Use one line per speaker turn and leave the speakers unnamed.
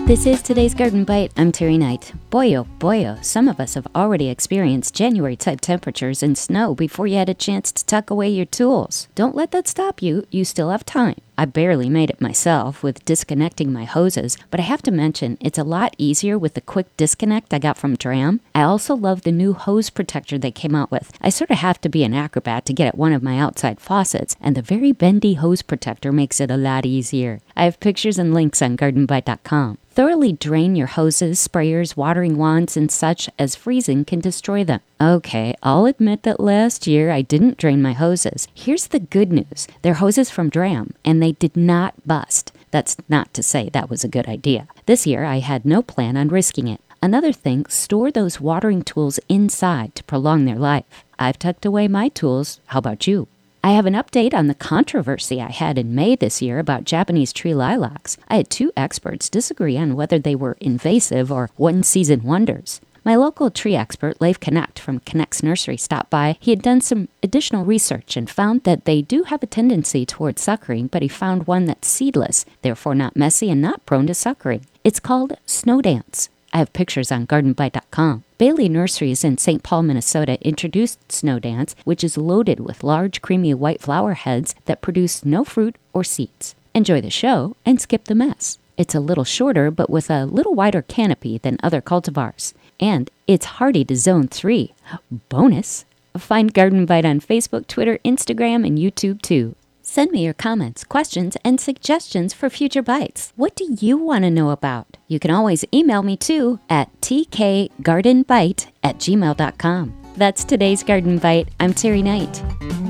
This is today's Garden Bite. I'm Terry Knight. Boy, oh, some of us have already experienced January-type temperatures and snow before you had a chance to tuck away your tools. Don't let that stop you. You still have time. I barely made it myself with disconnecting my hoses, but I have to mention it's a lot easier with the quick disconnect I got from Dram. I also love the new hose protector they came out with. I sort of have to be an acrobat to get at one of my outside faucets, and the very bendy hose protector makes it a lot easier. I have pictures and links on gardenbite.com. Thoroughly drain your hoses, sprayers, watering wands, and such, as freezing can destroy them. Okay, I'll admit that last year I didn't drain my hoses. Here's the good news. They're hoses from Dram, and they did not bust. That's not to say that was a good idea. This year I had no plan on risking it. Another thing, store those watering tools inside to prolong their life. I've tucked away my tools. How about you? I have an update on the controversy I had in May this year about Japanese tree lilacs. I had two experts disagree on whether they were invasive or one-season wonders. My local tree expert, Leif Connect from Connect's Nursery, stopped by. He had done some additional research and found that they do have a tendency towards suckering, but he found one that's seedless, therefore not messy and not prone to suckering. It's called Snow Dance. I have pictures on gardenbite.com. Bailey Nurseries in St. Paul, Minnesota introduced Snow Dance, which is loaded with large, creamy white flower heads that produce no fruit or seeds. Enjoy the show and skip the mess. It's a little shorter, but with a little wider canopy than other cultivars. And it's hardy to Zone 3. Bonus! Find Garden Bite on Facebook, Twitter, Instagram, and YouTube too. Send me your comments, questions, and suggestions for future bites. What do you want to know about? You can always email me too at tkgardenbite@gmail.com. That's today's Garden Bite. I'm Terry Knight.